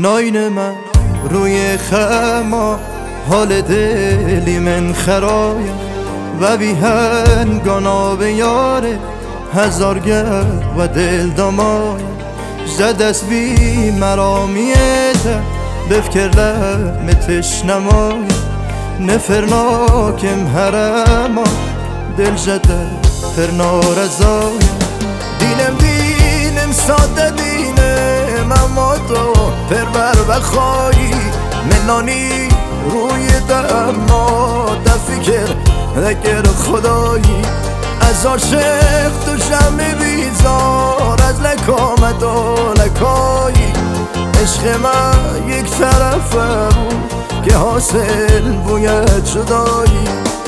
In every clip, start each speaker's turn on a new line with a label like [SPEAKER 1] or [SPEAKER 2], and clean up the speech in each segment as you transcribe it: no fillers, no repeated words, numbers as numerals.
[SPEAKER 1] ناین من روی خما حال دلی من خرایم و بی هنگانا به یاره هزارگر و دل دامایم زد از بی مرامیته بفکر لمتش نمایم نفرناکم هرما دل زده فرنارزایم دینم ساده دینم اما تو پربر بخوایی منانی روی دما دفکر دکر خدایی از عاشق تو شمی بیزار از لکامت و لکایی عشق من یک طرفه بود که حاصل باید جدایی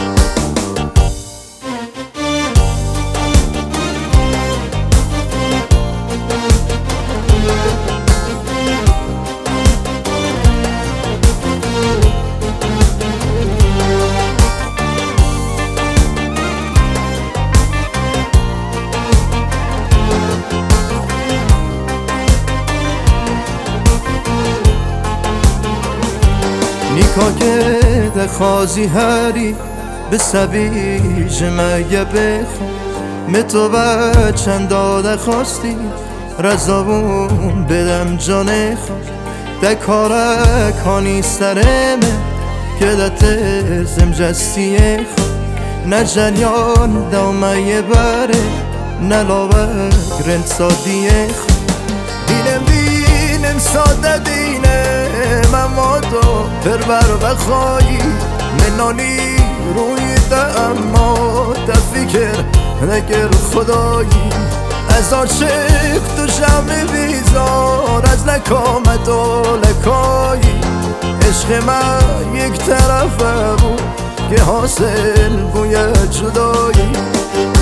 [SPEAKER 1] نیکا که دخوازی هری به سبیج مگه بخون متو بچند داده خواستی رزاون بدم جانه خون دکاره کانی سرمه که دتزم جستیه خون نه جریان دومه بره نه لاوک رند سادیه خون دینم ساده دینم اما تو پربر بخوایی منانی روی دما دفکر نگر خدایی از عاشق تو شم بیزار از لکامت و لکایی عشق من یک طرفه بود که حاصل باید جدایی